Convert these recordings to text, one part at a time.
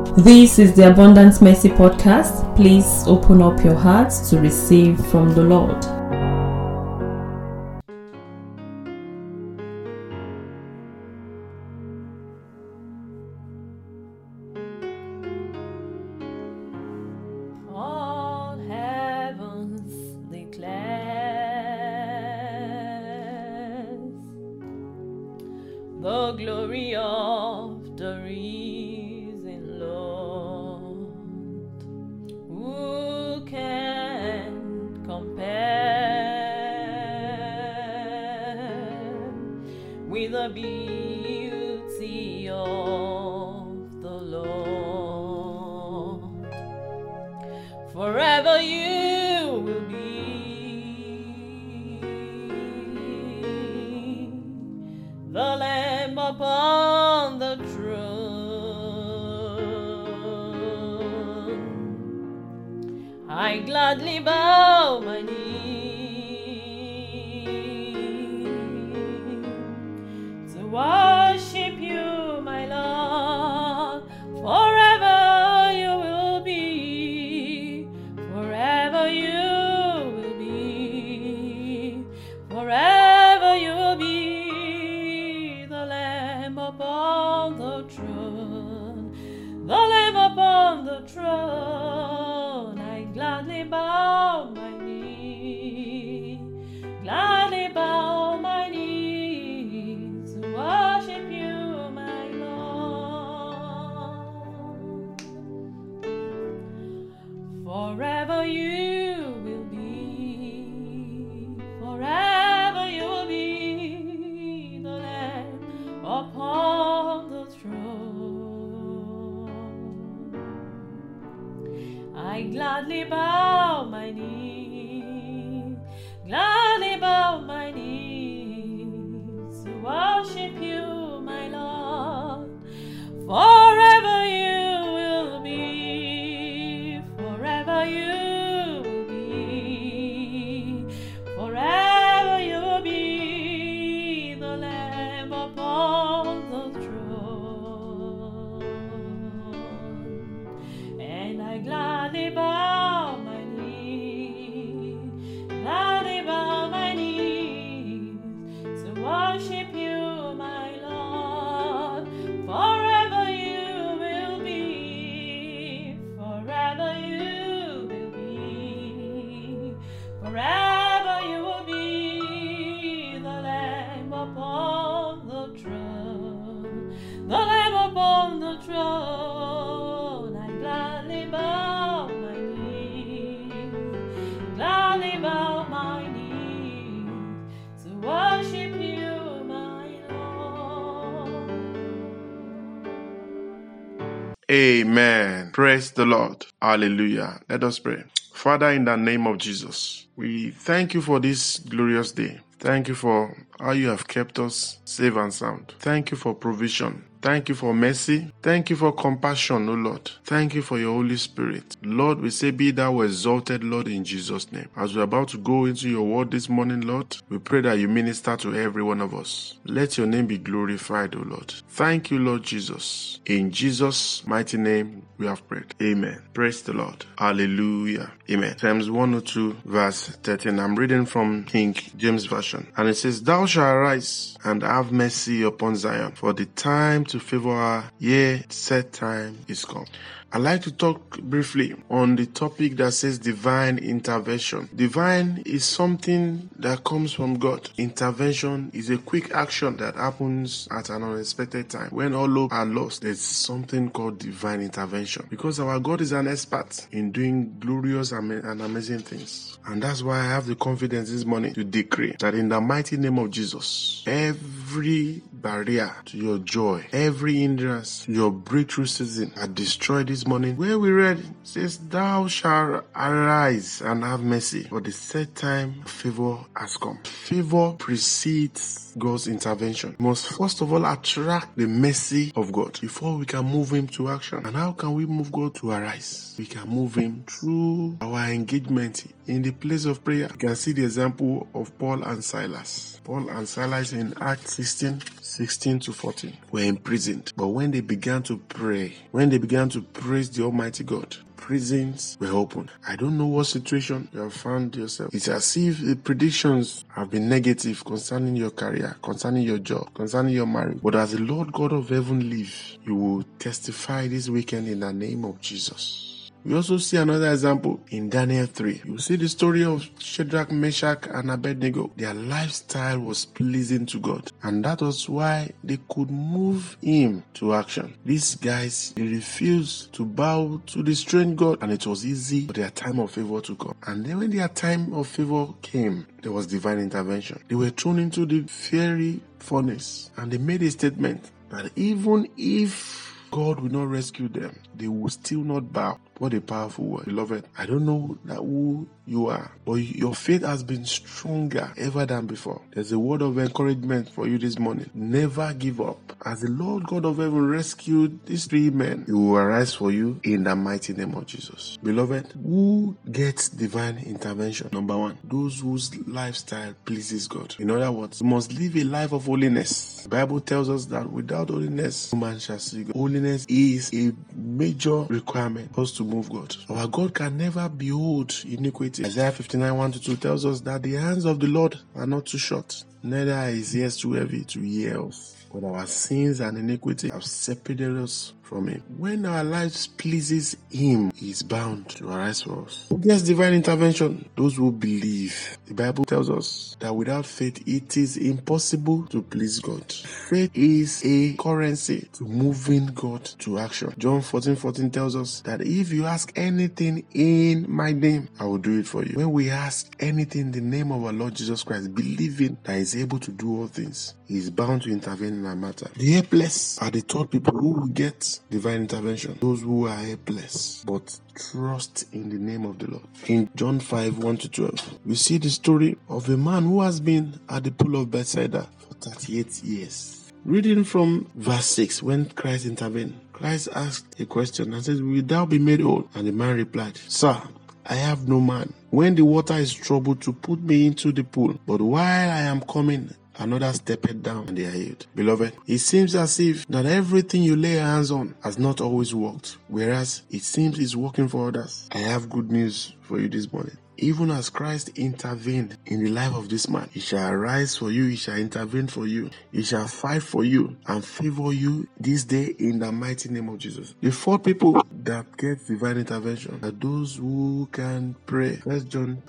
This is the Abundant Mercy Podcast. Please open up your hearts to receive from the Lord. All heavens declares the glory of the risen Lord. Who can compare with the beauty of the Lord? Forever you will be the Lamb upon the throne. I gladly bow my knee to worship you, my Lord. Forever you will be, forever you will be, forever you will be the Lamb upon the throne, the Lamb upon the throne. I gladly bow my knee, gladly bow my knee to worship you, my Lord. Forever you will be, forever you will be the Lamb upon the throne. I gladly bow my knee, gladly bow my knee to worship you, my Lord. Forever you will be, forever you will be, forever you will be the Lamb upon the throne. And I gladly bow my knee, gladly bow my knees to worship you, my Lord. Forever you will be, forever you will be, forever you will be the Lamb upon the throne, the Lamb upon the throne. I gladly bow my knees, gladly bow my knees to worship you, my Lord. Amen. Praise the Lord. Hallelujah. Let us pray. Father, in the name of Jesus, we thank you for this glorious day. Thank you for how you have kept us safe and sound. Thank you for provision. Thank you for mercy. Thank you for compassion, O Lord. Thank you for your Holy Spirit. Lord, we say, be thou exalted, Lord, in Jesus' name. As we're about to go into your word this morning, Lord, we pray that you minister to every one of us. Let your name be glorified, O Lord. Thank you, Lord Jesus. In Jesus' mighty name, we have prayed. Amen. Praise the Lord. Hallelujah. Amen. Psalms 102, verse 13. I'm reading from King James Version. And it says, Thou shalt arise and have mercy upon Zion, for the time to favor her, yea, set time is come. I'd like to talk briefly on the topic that says divine intervention. Divine is something that comes from God. Intervention is a quick action that happens at an unexpected time. When all hope are lost, there's something called divine intervention. Because our God is an expert in doing glorious and amazing things. And that's why I have the confidence this morning to decree that in the mighty name of Jesus, every barrier to your joy, every hindrance to your breakthrough season are destroyed this this morning, where we read, says, thou shalt arise and have mercy, for the set time of favor has come. Favor precedes God's intervention. We must first of all attract the mercy of God before we can move him to action. And how can we move God to arise? We can move him through our engagement in the place of prayer. You can see the example of Paul and Silas. Paul and Silas in Acts 16 to 14 were imprisoned. But when they began to pray, when they began to praise the Almighty God, prisons were open. I don't know what situation you have found yourself. It's as if the predictions have been negative concerning your career, concerning your job, concerning your marriage. But as the Lord God of heaven lives, you will testify this weekend in the name of Jesus. We also see another example in Daniel 3. You see the story of Shadrach, Meshach, and Abednego. Their lifestyle was pleasing to God, and that was why they could move him to action. These guys, they refused to bow to the strange God, and it was easy for their time of favor to come. And then when their time of favor came, there was divine intervention. They were thrown into the fiery furnace, and they made a statement that even if God will not rescue them, they will still not bow. What a powerful word. Beloved, I don't know that who you are, but your faith has been stronger ever than before. There's a word of encouragement for you this morning. Never give up. As the Lord God of heaven rescued these three men, he will arise for you in the mighty name of Jesus. Beloved, who gets divine intervention? Number one, those whose lifestyle pleases God. In other words, you must live a life of holiness. The Bible tells us that without holiness, no man shall see God. Holiness is a major requirement for us to move God. Our God can never behold iniquity. Isaiah 59:1-2 tells us that the hands of the Lord are not too short, neither are his ears too heavy to hear us. But our sins and iniquity have separated us from him. When our lives pleases him, he is bound to arise for us. Who gets divine intervention? Those who believe. The Bible tells us that without faith, it is impossible to please God. Faith is a currency to moving God to action. John 14:14 tells us that if you ask anything in my name, I will do it for you. When we ask anything in the name of our Lord Jesus Christ, believing that he is able to do all things, he is bound to intervene in our matter. The helpless are the third people who will get divine intervention. Those who are helpless but trust in the name of the Lord. In John 5:1-12, we see the story of a man who has been at the pool of Bethesda for 38 years. Reading from verse 6, when Christ intervened, Christ asked a question and said, will thou be made whole? And the man replied, Sir, I have no man when the water is troubled to put me into the pool, but while I am coming, another stepped down and they are healed. Beloved, it seems as if that everything you lay your hands on has not always worked, whereas it seems it's working for others. I have good news for you this morning. Even as Christ intervened in the life of this man, he shall arise for you, he shall intervene for you, he shall fight for you and favor you this day in the mighty name of Jesus. The four people that get divine intervention are those who can pray. 1 John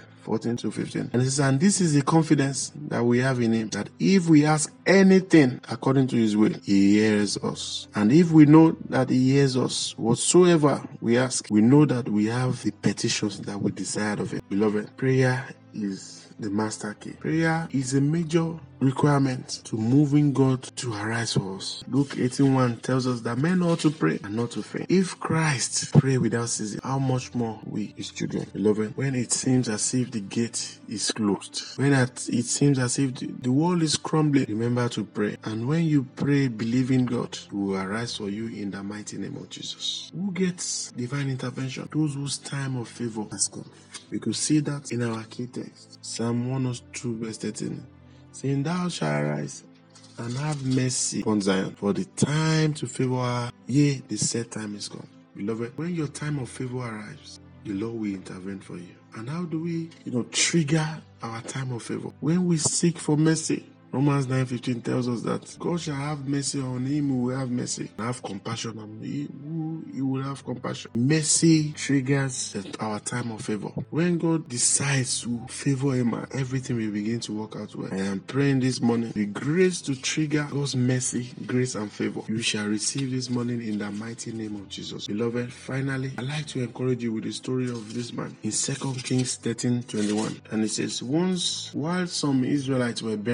5:14-15. And it says, and this is the confidence that we have in him, that if we ask anything according to his will, he hears us. And if we know that he hears us, whatsoever we ask, we know that we have the petitions that we desire of him. Beloved, prayer is the master key. Prayer is a major requirement to moving God to arise for us. Luke 18:1 tells us that men ought to pray and not to faint. If Christ pray without ceasing, how much more we, his children? Beloved, when it seems as if the gate is closed, when it seems as if the wall is crumbling, remember to pray. And when you pray, believing God, he will arise for you in the mighty name of Jesus. Who gets divine intervention? Those whose time of favor has come. We could see that in our key text, Psalm 102:13, saying, thou shalt arise and have mercy upon Zion, for the time to favor her, yea, the set time is come. Beloved, when your time of favor arrives, the Lord will intervene for you. And how do we, trigger our time of favor? When we seek for mercy. Romans 9:15 tells us that God shall have mercy on him who will have mercy, and have compassion on him who he will have compassion. Mercy triggers our time of favor. When God decides to favor him, everything will begin to work out well. I am praying this morning, the grace to trigger God's mercy, grace and favor, you shall receive this morning in the mighty name of Jesus. Beloved, finally, I'd like to encourage you with the story of this man in 2 Kings 13:21. And it says, once while some Israelites were burying a man,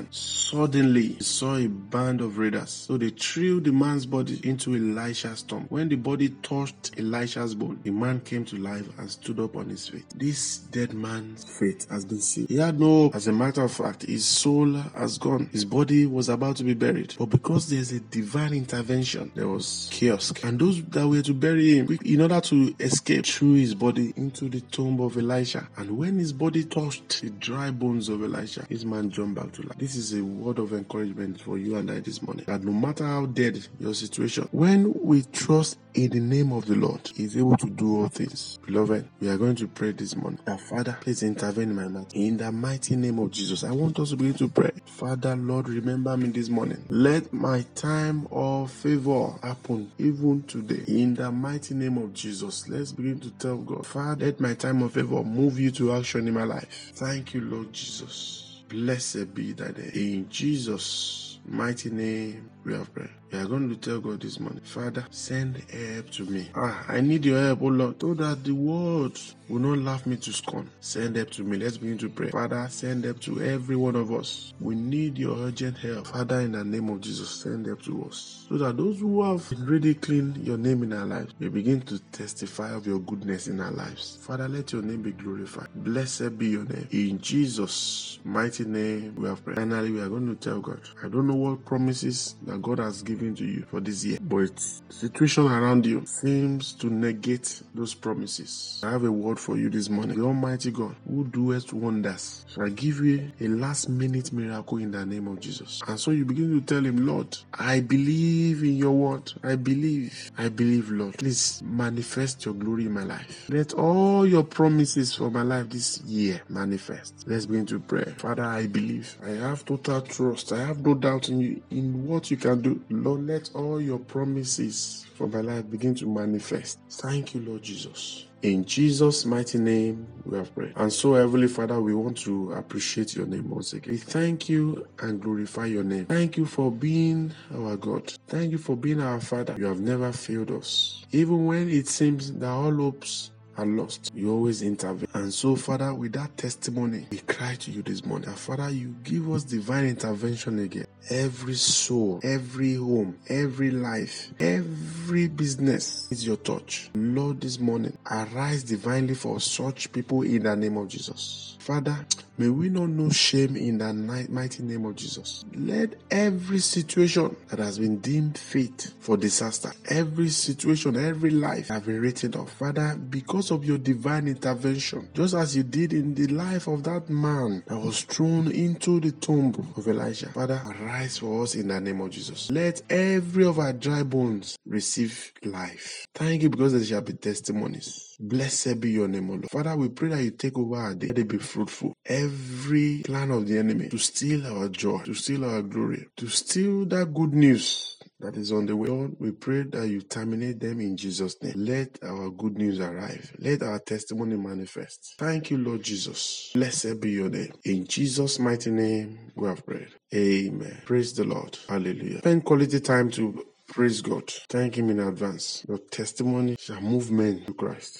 man. Suddenly, he saw a band of raiders. So they threw the man's body into Elisha's tomb. When the body touched Elisha's bone, the man came to life and stood up on his feet. This dead man's fate has been sealed. He had no hope. As a matter of fact, his soul has gone. His body was about to be buried. But because there's a divine intervention, there was chaos. And those that were to bury him, in order to escape, threw his body into the tomb of Elisha. And when his body touched the dry bones of Elisha, this man jumped back to life. This is a word of encouragement for you and I this morning, that no matter how dead your situation, when we trust in the name of the Lord, He is able to do all things. Beloved, we are going to pray this morning that, Father, please intervene in my life. In the mighty name of Jesus, I want us to begin to pray. Father, Lord, remember me this morning. Let my time of favor happen even today. In the mighty name of Jesus, let's begin to tell God, Father, let my time of favor move you to action in my life. Thank you, Lord Jesus. Blessed be thy name. In Jesus' mighty name, we have prayed. We are going to tell God this morning, Father, send help to me. I need your help, oh Lord, so that the world will not laugh me to scorn. Send help to me. Let's begin to pray. Father, send help to every one of us. We need your urgent help. Father, in the name of Jesus, send help to us, so that those who have already cleaned your name in our lives may begin to testify of your goodness in our lives. Father, let your name be glorified. Blessed be your name. In Jesus' mighty name, we have prayed. Finally, we are going to tell God, I don't know what promises that God has given to you for this year, but situation around you seems to negate those promises. I have a word for you this morning. The Almighty God, who doeth wonders, shall give you a last minute miracle in the name of Jesus. And so you begin to tell him, Lord, I believe in your word. I believe, Lord. Please manifest your glory in my life. Let all your promises for my life this year manifest. Let's begin to pray. Father, I believe. I have total trust. I have no doubt in you, in what you can do. Lord, let all your promises for my life begin to manifest. Thank you, Lord Jesus. In Jesus' mighty name, we have prayed. And so, Heavenly Father, we want to appreciate your name once again. We thank you and glorify your name. Thank you for being our God. Thank you for being our Father. You have never failed us. Even when it seems that all hopes are lost, you always intervene. And so, Father, with that testimony, we cry to you this morning that, Father, you give us divine intervention again. Every soul, every home, every life, every business is your touch. Lord, this morning, arise divinely for such people in the name of Jesus. Father, may we not know shame in the mighty name of Jesus. Let every situation that has been deemed fate for disaster, every situation, every life have been written off. Father, because of your divine intervention, just as you did in the life of that man that was thrown into the tomb of Elijah, Father, arise for us in the name of Jesus. Let every of our dry bones receive life. Thank you, because there shall be testimonies. Blessed be your name, O Lord. Father, we pray that you take over our day. Let it be fruitful. Every plan of the enemy to steal our joy, to steal our glory, to steal that good news that is on the way, Lord, we pray that you terminate them in Jesus' name. Let our good news arrive. Let our testimony manifest. Thank you, Lord Jesus. Blessed be your name. In Jesus' mighty name, we have prayed. Amen. Praise the Lord. Hallelujah. Spend quality time to praise God. Thank Him in advance. Your testimony shall move men to Christ.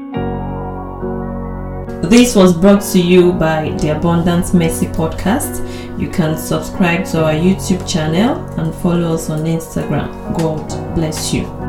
This was brought to you by the Abundant Mercy Podcast. You can subscribe to our YouTube channel and follow us on Instagram. God bless you.